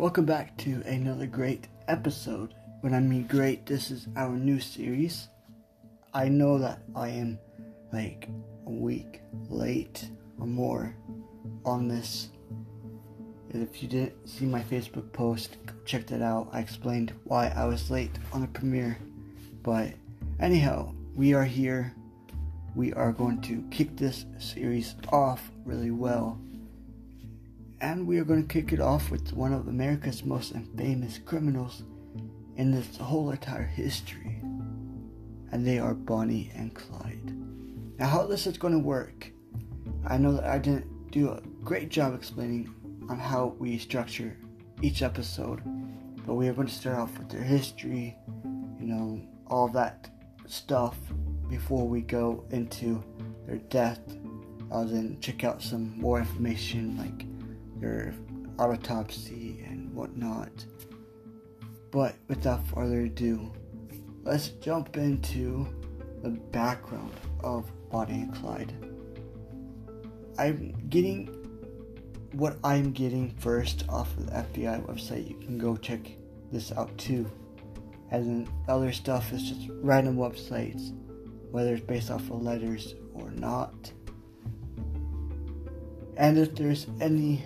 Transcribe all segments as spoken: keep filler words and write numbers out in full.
Welcome back to another great episode. When I mean great, this is our new series. I know that I am like a week late or more on this. If you didn't see my Facebook post, go check that out. I explained why I was late on the premiere. But anyhow, we are here. We are going to kick this series off really well. And we are going to kick it off with one of America's most famous criminals in this whole entire history. And they are Bonnie and Clyde. Now, how this is going to work, I know that I didn't do a great job explaining on how we structure each episode. But we are going to start off with their history, you know, all that stuff before we go into their death. I'll then check out some more information like their autopsy and whatnot. But without further ado, let's jump into the background of Bonnie and Clyde. I'm getting what I'm getting first off of the F B I website. You can go check this out too. As in other stuff is just random websites, whether it's based off of letters or not. And if there's any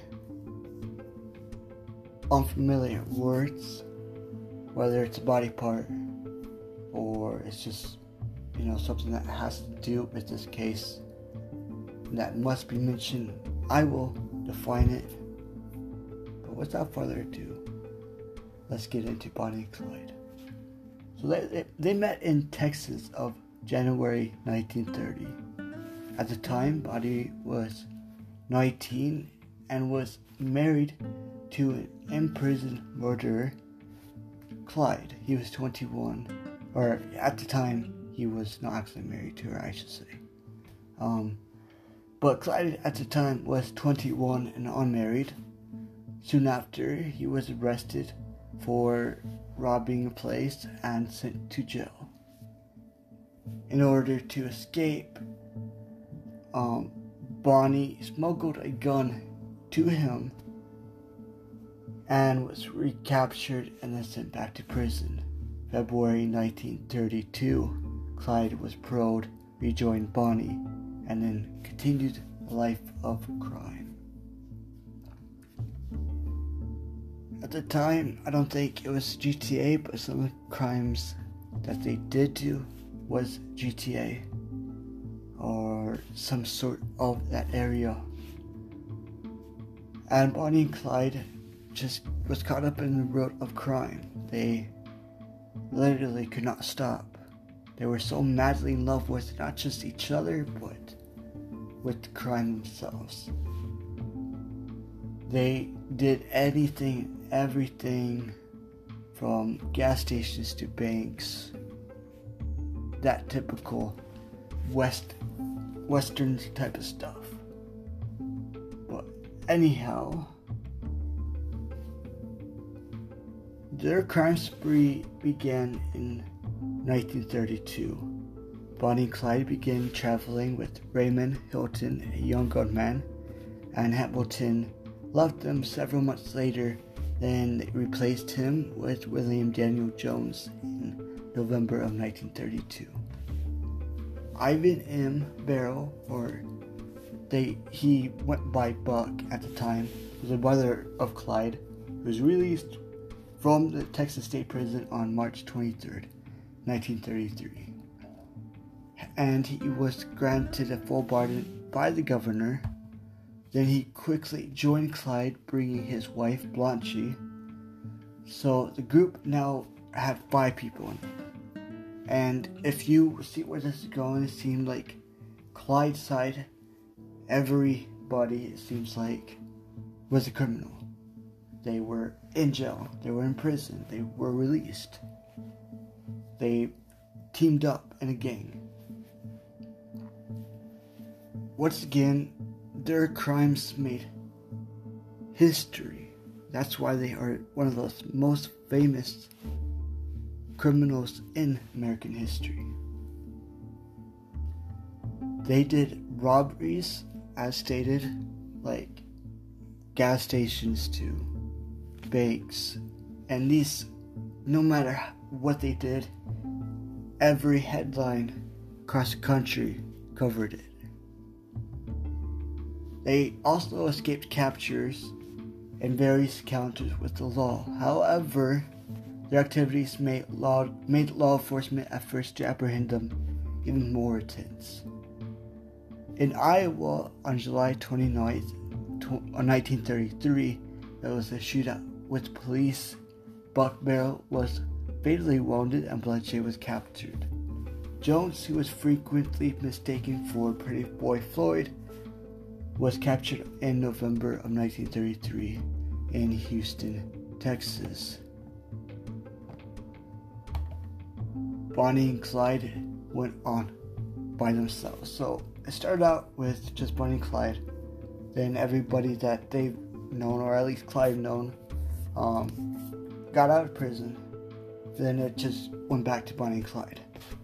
unfamiliar words, whether it's a body part or it's just, you know, something that has to do with this case that must be mentioned, I will define it. But without further ado, let's get into Bonnie and Clyde. So they, they, they met in Texas of January nineteen thirty. At the time, Bonnie was nineteen and was married to an imprisoned murderer, Clyde. He was twenty-one, or at the time, he was not actually married to her, I should say. Um, but Clyde at the time was twenty-one and unmarried. Soon after, he was arrested for robbing a place and sent to jail. In order to escape, um, Bonnie smuggled a gun to him and was recaptured and then sent back to prison. February nineteen thirty-two, Clyde was paroled, rejoined Bonnie, and then continued a life of crime. At the time, I don't think it was G T A, but some of the crimes that they did do was G T A or some sort of that area. And Bonnie and Clyde just was caught up in the road of crime. They literally could not stop. They were so madly in love with not just each other, but with the crime themselves. They did anything, everything, from gas stations to banks. That typical West Western type of stuff. But anyhow, their crime spree began in nineteen thirty-two. Bonnie and Clyde began traveling with Raymond Hilton, a young gunman, and Hamilton left them several months later. Then they replaced him with William Daniel Jones in November of nineteen thirty-two. Ivan M. Barrow, or they he went by Buck at the time, was the brother of Clyde, who was released from the Texas State Prison on March twenty-third, nineteen thirty-three. And he was granted a full pardon by the governor. Then he quickly joined Clyde, bringing his wife Blanche. So the group now had five people in it. And if you see where this is going, it seemed like Clyde's side, everybody, it seems like, was a criminal. They were in jail. They were in prison. They were released. They teamed up in a gang. Once again, their crimes made history. That's why they are one of the most famous criminals in American history. They did robberies, as stated, like gas stations to banks. And these, no matter what they did, every headline across the country covered it. They also escaped captures and various encounters with the law. However, their activities made law, made law enforcement efforts to apprehend them even more intense. In Iowa, on July twenty-ninth, nineteen thirty-three, there was a shootout with police. Buck Merrill was fatally wounded and bloodshed was captured. Jones, who was frequently mistaken for Pretty Boy Floyd, was captured in November of nineteen thirty-three in Houston, Texas. Bonnie and Clyde went on by themselves. So it started out with just Bonnie and Clyde. Then everybody that they've known, or at least Clyde known, um, got out of prison. Then it just went back to Bonnie and Clyde.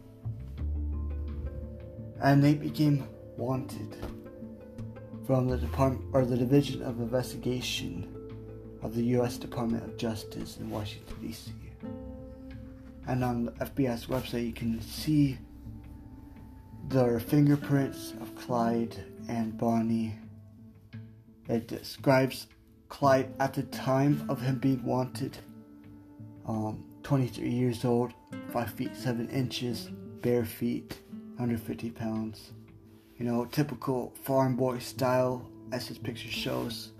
And they became wanted from the Department or the Division of Investigation of the U S Department of Justice in Washington, D C And on the F B I's website, you can see the fingerprints of Clyde and Bonnie. It describes Clyde at the time of him being wanted, um, twenty-three years old, five feet seven inches, bare feet, one hundred fifty pounds. You know, typical farm boy style, as his picture shows.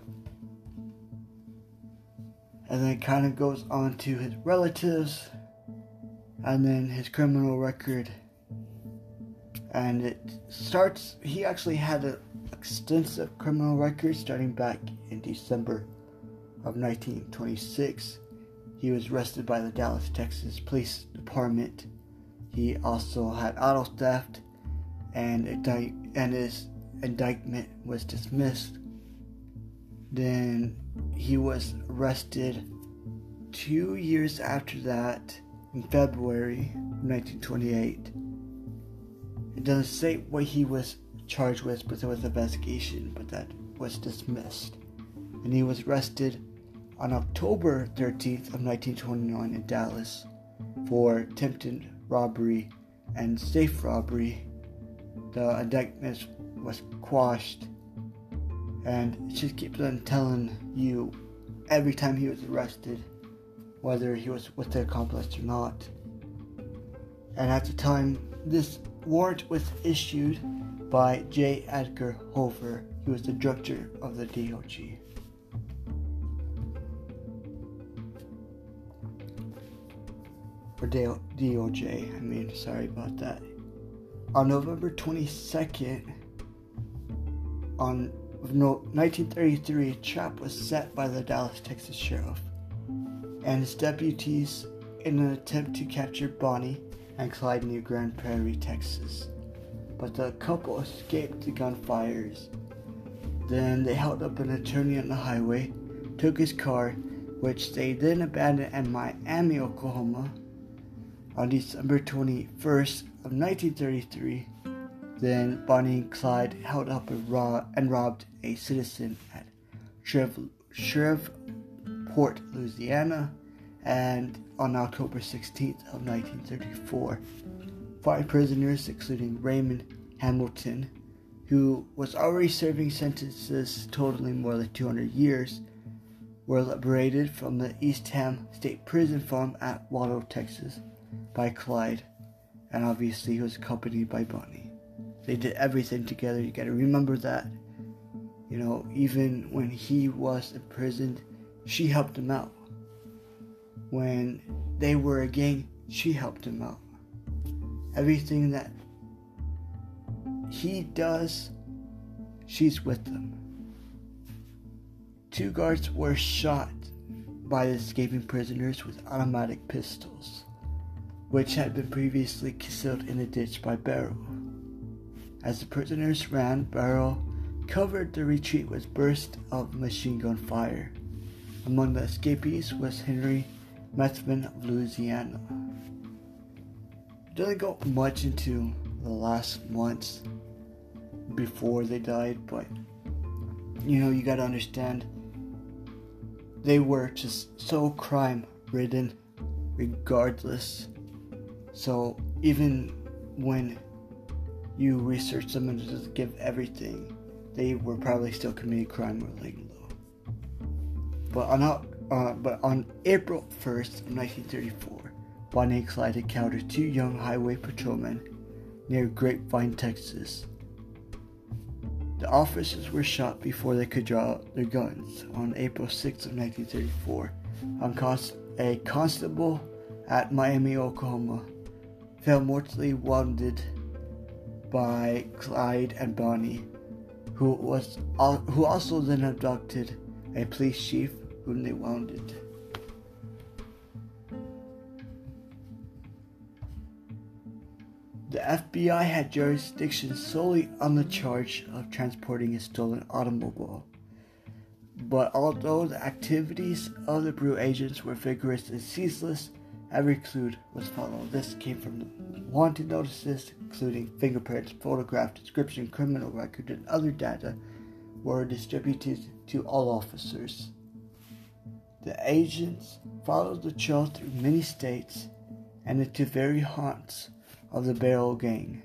And then it kind of goes on to his relatives, and then his criminal record. And it starts, he actually had an extensive criminal record starting back in December of nineteen twenty-six. He was arrested by the Dallas, Texas Police Department. He also had auto theft, and, indict, and his indictment was dismissed. Then he was arrested two years after that, in February of nineteen twenty-eight. It doesn't say what he was charged with, but there was an investigation, but that was dismissed. And he was arrested on October thirteenth of nineteen twenty-nine in Dallas for attempted robbery and safe robbery. The indictment was quashed, and it just keeps on telling you every time he was arrested whether he was with the accomplice or not. And at the time, this warrant was issued by J. Edgar Hoover. He was the director of the D O G. Or D O J, I mean, sorry about that. On November twenty-second, on no, nineteen thirty-three, a trap was set by the Dallas, Texas Sheriff and his deputies in an attempt to capture Bonnie and Clyde near Grand Prairie, Texas. But the couple escaped the gunfires. Then they held up an attorney on the highway, took his car, which they then abandoned in Miami, Oklahoma. On December twenty-first of nineteen thirty-three, then Bonnie and Clyde held up a rob- and robbed a citizen at Shrev- Shreveport, Louisiana, and on October sixteenth of nineteen thirty-four, five prisoners, including Raymond Hamilton, who was already serving sentences totaling more than two hundred years, were liberated from the Eastham State Prison farm at Waldo, Texas, by Clyde, and obviously he was accompanied by Bonnie. They did everything together. You gotta remember that. You know, even when he was imprisoned, she helped him out. When they were a gang, she helped him out. Everything that he does, she's with him. Two guards were shot by the escaping prisoners with automatic pistols, which had been previously concealed in a ditch by Barrow. As the prisoners ran, Barrow covered the retreat with bursts of machine gun fire. Among the escapees was Henry Methvin of Louisiana. It doesn't go much into the last months before they died, but you know, you gotta understand, they were just so crime ridden regardless. So even when you research them and just give everything, they were probably still committing crime or laying low. But on uh, but on April first of nineteen thirty-four, Bonnie and Clyde encountered two young highway patrolmen near Grapevine, Texas. The officers were shot before they could draw their guns. On April sixth of nineteen thirty-four, on const- a constable at Miami, Oklahoma, fell mortally wounded by Clyde and Bonnie, who was al- who also then abducted a police chief whom they wounded. The F B I had jurisdiction solely on the charge of transporting a stolen automobile. But although the activities of the Bureau agents were vigorous and ceaseless, every clue was followed. This came from the wanted notices, including fingerprints, photograph, description, criminal record, and other data, were distributed to all officers. The agents followed the trail through many states and into very haunts of the Barrel Gang,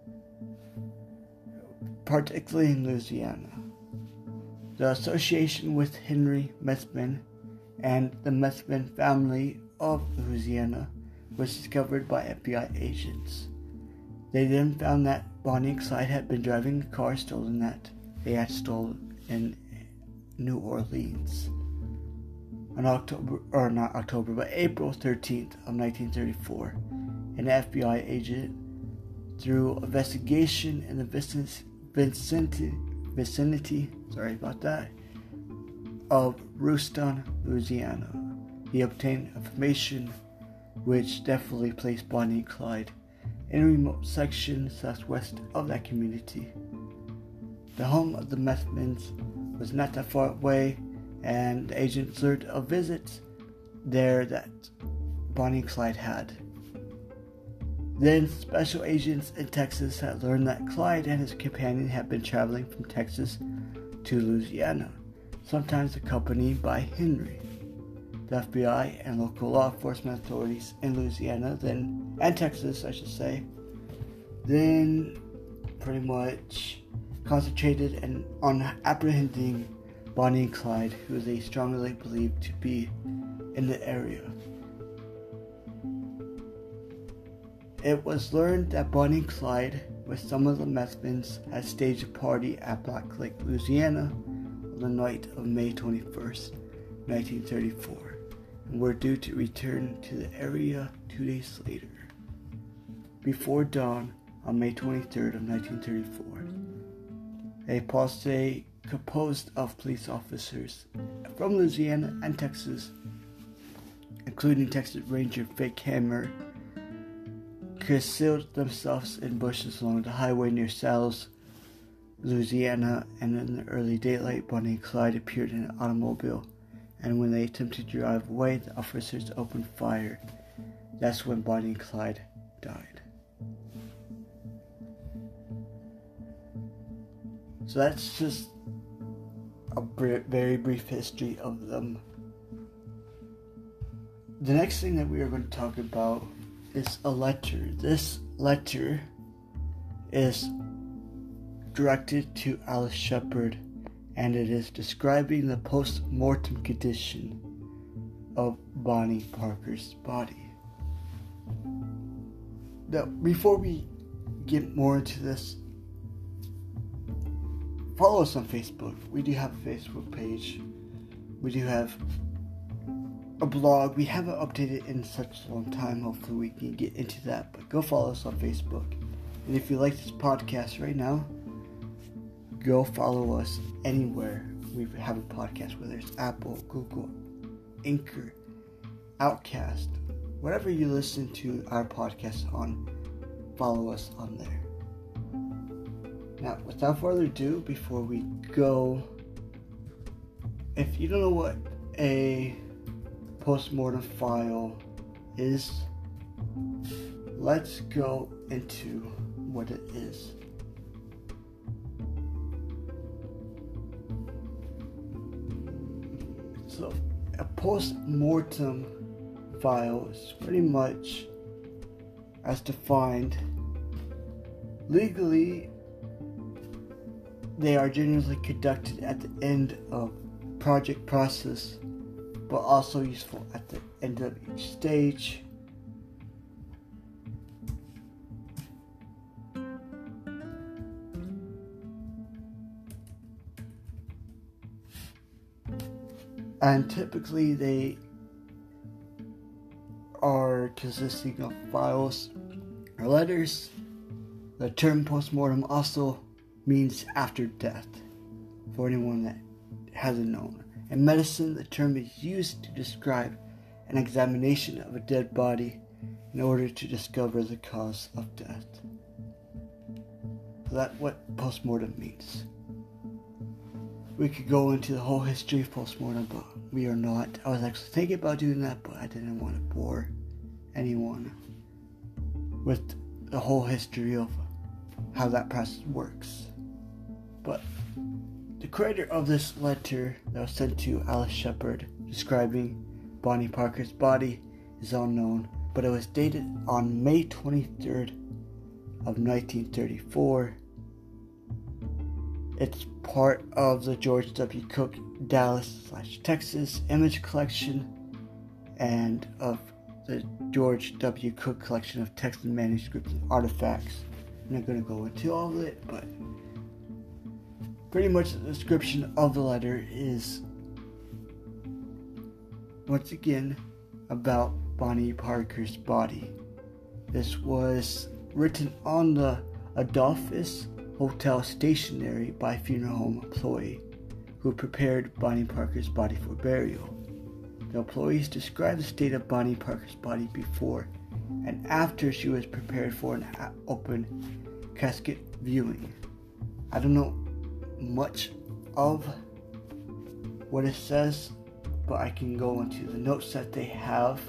particularly in Louisiana. The association with Henry Methven and the Methven family of Louisiana was discovered by F B I agents. They then found that Bonnie and Clyde had been driving a car stolen that they had stolen in New Orleans. On October, or not October, but April thirteenth of nineteen thirty-four, an F B I agent, through investigation in the vicinity, vicinity, vicinity sorry about that, of Ruston, Louisiana, he obtained information which definitely placed Bonnie and Clyde in a remote section southwest of that community. The home of the Methvens was not that far away, and the agents learned of visits there that Bonnie and Clyde had. Then special agents in Texas had learned that Clyde and his companion had been traveling from Texas to Louisiana, sometimes accompanied by Henry. The F B I and local law enforcement authorities in Louisiana then, and Texas I should say, then pretty much concentrated and on apprehending Bonnie and Clyde, who they strongly believed to be in the area. It was learned that Bonnie and Clyde, with some of the Methvens, had staged a party at Black Lake, Louisiana, on the night of May twenty-first, nineteen thirty-four, and were due to return to the area two days later. Before dawn, on May twenty-third of nineteen thirty-four, a posse composed of police officers from Louisiana and Texas, including Texas Ranger Vic Hammer, concealed themselves in bushes along the highway near Salos, Louisiana, and in the early daylight, Bonnie and Clyde appeared in an automobile, and when they attempted to drive away, the officers opened fire. That's when Bonnie and Clyde died. So that's just a br- very brief history of them. The next thing that we are going to talk about is a letter. This letter is directed to Alice Shepard, and it is describing the post-mortem condition of Bonnie Parker's body. Now, before we get more into this, follow us on Facebook. We do have a Facebook page. We do have a blog. We haven't updated in such a long time. Hopefully we can get into that. But go follow us on Facebook. And if you like this podcast right now, go follow us anywhere we have a podcast, whether it's Apple, Google, Anchor, Outcast, whatever you listen to our podcast on, follow us on there. Now, without further ado, before we go, if you don't know what a postmortem file is, let's go into what it is. So, a post-mortem file is pretty much as defined. Legally, they are generally conducted at the end of project process, but also useful at the end of each stage. And typically they are consisting of files or letters. The term postmortem also means after death, for anyone that hasn't known. In medicine, the term is used to describe an examination of a dead body in order to discover the cause of death. So that's what postmortem means. We could go into the whole history of postmortem, but we are not. I was actually thinking about doing that, but I didn't want to bore anyone with the whole history of how that process works. But the creator of this letter that was sent to Alice Shepard describing Bonnie Parker's body is unknown, but it was dated on May twenty-third of nineteen thirty-four. It's part of the George W. Cook Dallas slash Texas image collection and of the George W. Cook collection of Texan manuscripts and artifacts. I'm not going to go into all of it, but pretty much the description of the letter is once again about Bonnie Parker's body. This was written on the Adolphus Hotel stationery by a funeral home employee who prepared Bonnie Parker's body for burial. The employees described the state of Bonnie Parker's body before and after she was prepared for an open casket viewing. I don't know much of what it says, but I can go into the notes that they have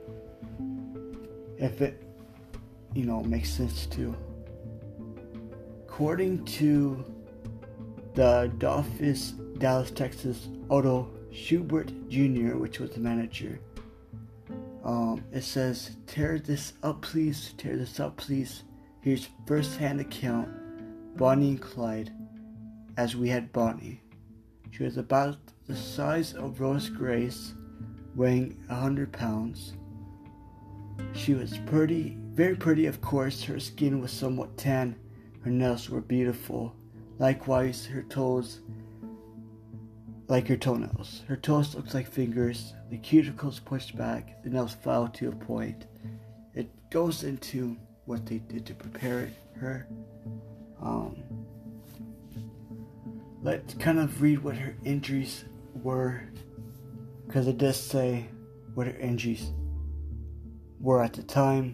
if it, you know, makes sense to. According to the Adolphus Dallas, Texas, Otto Schubert Junior, which was the manager, um, it says, "Tear this up, please. Tear this up, please. Here's first-hand account. Bonnie and Clyde, as we had Bonnie. She was about the size of Rose Grace, weighing a hundred pounds. She was pretty, very pretty, of course. Her skin was somewhat tan. Her nails were beautiful. Likewise, her toes, like her toenails. Her toes looked like fingers. The cuticles pushed back. The nails filed to a point." It goes into what they did to prepare her. Um, let's kind of read what her injuries were, because it does say what her injuries were at the time.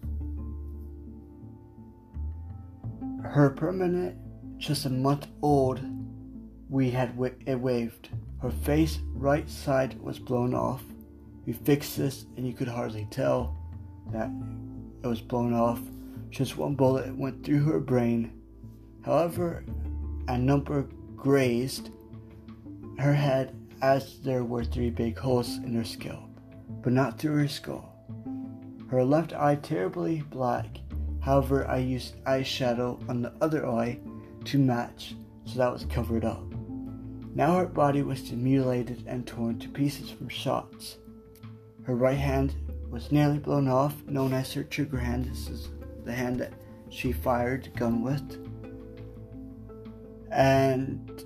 Her permanent, just a month old, we had wa- it waved. Her face, right side, was blown off. We fixed this, and you could hardly tell that it was blown off. Just one bullet went through her brain. However, a number grazed her head, as there were three big holes in her scalp, but not through her skull. Her left eye terribly black. However, I used eyeshadow on the other eye to match, so that was covered up. Now her body was mutilated and torn to pieces from shots. Her right hand was nearly blown off, known as her trigger hand. This is the hand that she fired the gun with. And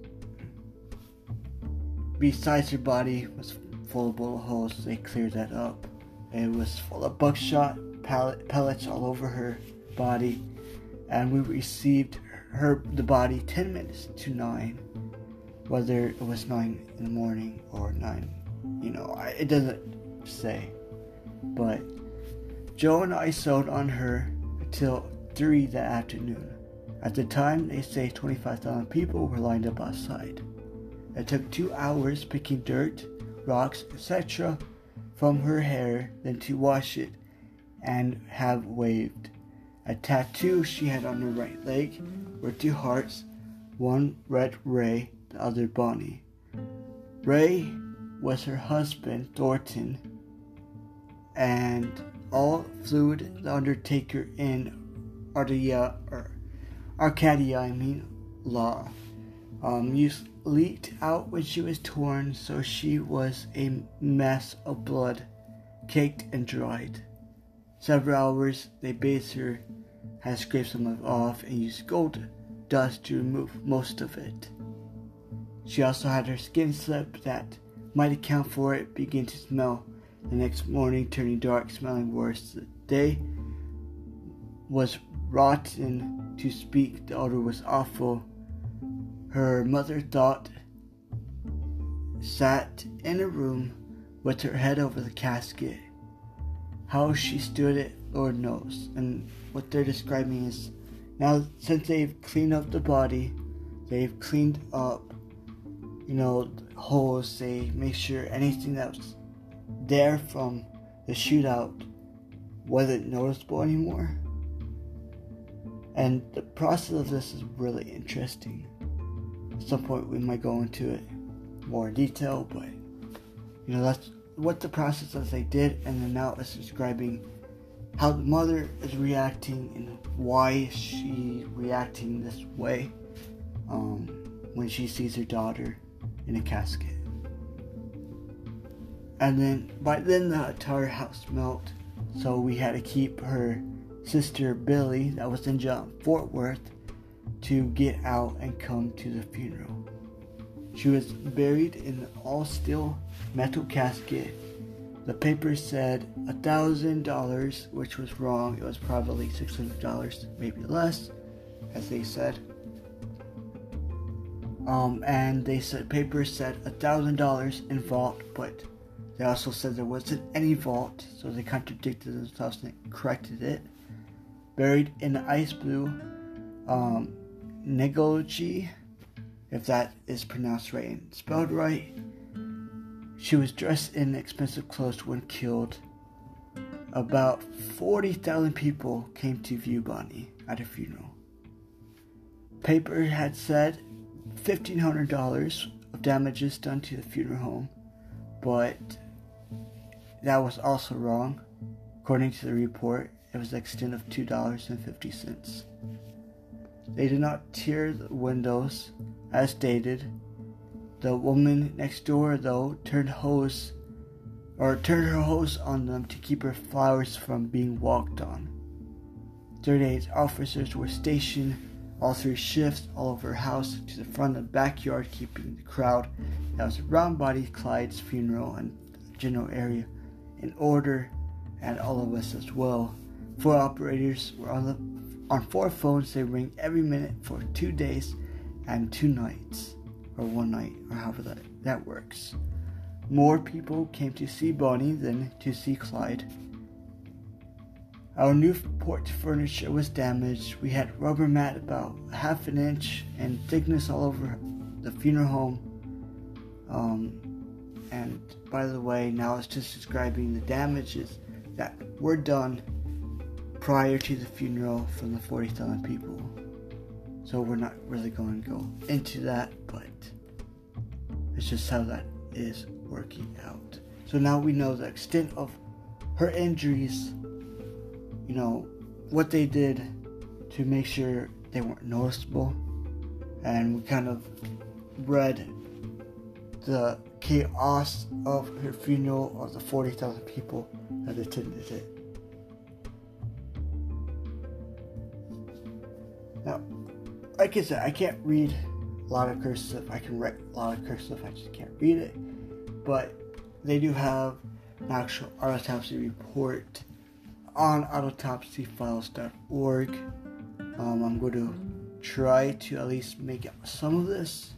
besides, her body was full of bullet holes. They cleared that up. It was full of buckshot pellet, pellets all over her body, and we received her the body ten minutes to nine. Whether it was nine in the morning or nine, you know, I, it doesn't say. But Joe and I sewed on her until three that afternoon. At the time, they say twenty-five thousand people were lined up outside. It took two hours picking dirt, rocks, et cetera from her hair, then to wash it and have waved. A tattoo she had on her right leg were two hearts, one read Ray, the other Bonnie. Ray was her husband, Thornton, and all fluid the undertaker in Arcadia, or Arcadia, I mean, law, um, used, leaked out when she was torn, so she was a mess of blood, caked and dried. Several hours, they bathed her, had scraped some of it off, and used gold dust to remove most of it. She also had her skin slip that might account for it begin to smell the next morning, turning dark, smelling worse. The day was rotten to speak. The odor was awful. Her mother thought sat in a room with her head over the casket. How she stood it, Lord knows. And what they're describing is, now since they've cleaned up the body, they've cleaned up, you know, holes, they make sure anything that was there from the shootout wasn't noticeable anymore. And the process of this is really interesting. At some point we might go into it more in detail, but you know, that's what the process as they did, and then now it's describing how the mother is reacting and why she's reacting this way um, when she sees her daughter in a casket. And then by then the entire house smelt, so we had to keep her sister Billy, that was in jail in Fort Worth, to get out and come to the funeral. She was buried in an all-steel metal casket. The paper said a thousand dollars, which was wrong. It was probably six hundred dollars, maybe less, as they said. Um, and they said paper said a thousand dollars in vault, but they also said there wasn't any vault, so they contradicted themselves and corrected it. Buried in the ice blue um, negoji, if that is pronounced right and spelled right. She was dressed in expensive clothes when killed. About forty thousand people came to view Bonnie at her funeral. Paper had said fifteen hundred dollars of damages done to the funeral home, but that was also wrong. According to the report, it was the extent of two dollars and fifty cents. They did not tear the windows, as stated. The woman next door, though, turned hose, or turned her hose on them to keep her flowers from being walked on. thirty-eight officers were stationed all three shifts all over her house to the front and backyard, keeping the crowd that was around Bonnie Clyde's funeral and general area in order, and all of us as well. Four operators were on the on four phones. They ring every minute for two days and two nights, or one night, or however that, that works. More people came to see Bonnie than to see Clyde. Our new porch furniture was damaged. We had rubber mat about half an inch in thickness all over the funeral home. Um, and by the way, now it's just describing the damages that were done prior to the funeral from the forty thousand people. So we're not really going to go into that, but it's just how that is working out. So now we know the extent of her injuries, you know, what they did to make sure they weren't noticeable, and we kind of read the chaos of her funeral of the forty thousand people that attended it. Now, like I said, I can't read a lot of cursive. I can write a lot of cursive, I just can't read it. But they do have an actual autopsy report on autopsy files dot org. Um, I'm going to try to at least make out some of this.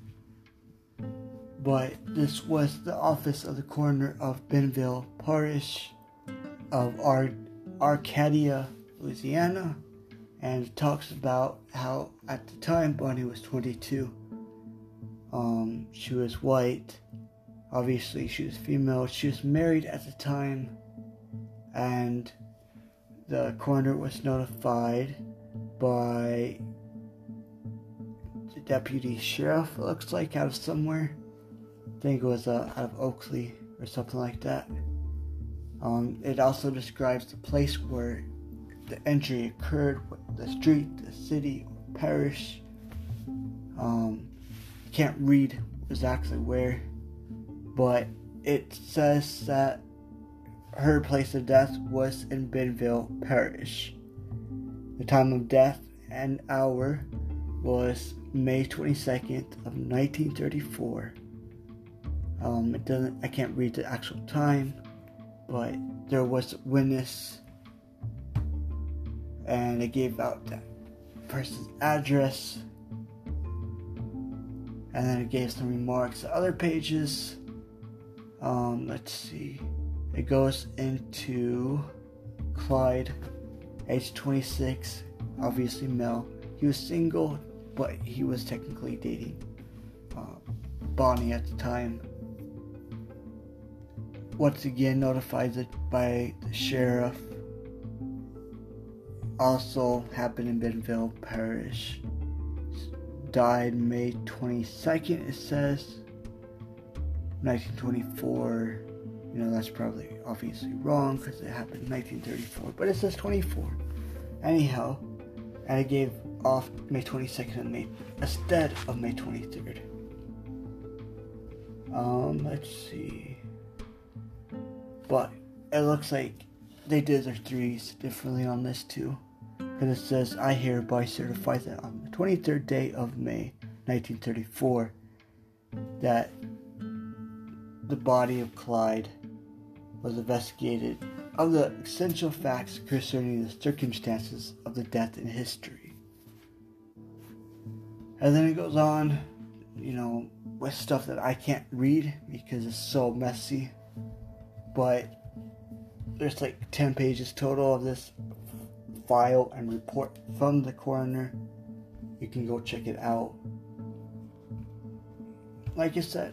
But this was the office of the coroner of Bentonville Parish of Ar- Arcadia, Louisiana. And it talks about how at the time Bonnie was twenty-two. Um, she was white. Obviously she was female. She was married at the time. And the coroner was notified by the deputy sheriff, it looks like, out of somewhere. I think it was uh, out of Oakley or something like that. Um, it also describes the place where the injury occurred, the street, the city, or parish. Um, can't read exactly where, but it says that her place of death was in Benville Parish. The time of death and hour was May twenty-second of nineteen thirty-four. Um, it doesn't. I can't read the actual time, but there was a witness, and it gave out that person's address, and then it gave some remarks. The other pages, um, let's see, it goes into Clyde, age twenty-six, obviously male. He was single, but he was technically dating uh, Bonnie at the time. Once again, notified by the sheriff. Also happened in Benville Parish. Died May twenty-second, it says. nineteen twenty-four. You know, that's probably obviously wrong because it happened in nineteen thirty-four. But it says twenty-four. Anyhow, and it gave off May twenty-second and May, instead of May twenty-third. Um, let's see. But it looks like they did their threes differently on this too. Because it says, I hereby certify that on the twenty-third day of May, nineteen thirty-four, that the body of Clyde was investigated of the essential facts concerning the circumstances of the death in history. And then it goes on, you know, with stuff that I can't read because it's so messy. But there's like ten pages total of this file and report from the coroner. You can go check it out. Like I said,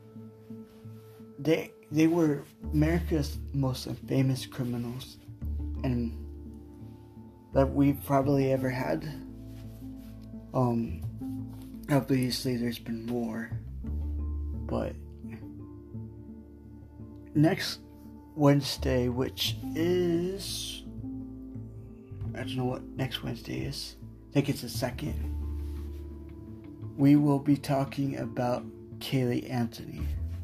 they they were America's most famous criminals, and that we've probably ever had. Um, obviously there's been more, but next Wednesday, which is, I don't know what next Wednesday is. I think it's the second. We will be talking about Caylee Anthony.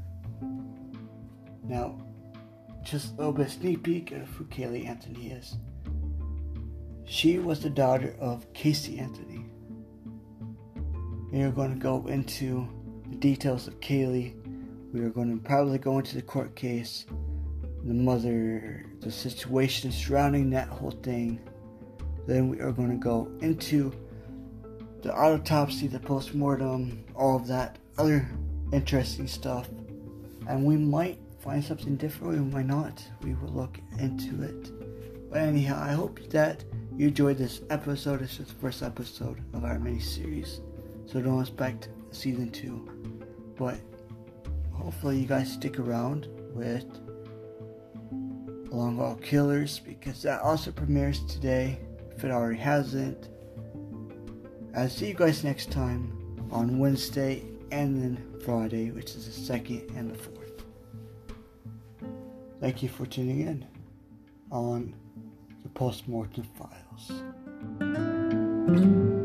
Now, just a little bit of sneak peek of who Caylee Anthony is. She was the daughter of Casey Anthony. We are going to go into the details of Caylee. We are going to probably go into the court case, the mother, the situation surrounding that whole thing. Then we are going to go into the autopsy, the postmortem, all of that other interesting stuff. And we might find something different, we might not. We will look into it. But anyhow, I hope that you enjoyed this episode. This is the first episode of our mini-series, so don't expect season two. But hopefully you guys stick around with Long Haul Killers, because that also premieres today, if it already hasn't. I'll see you guys next time on Wednesday and then Friday, which is the second and the fourth. Thank you for tuning in on the Postmortem Files.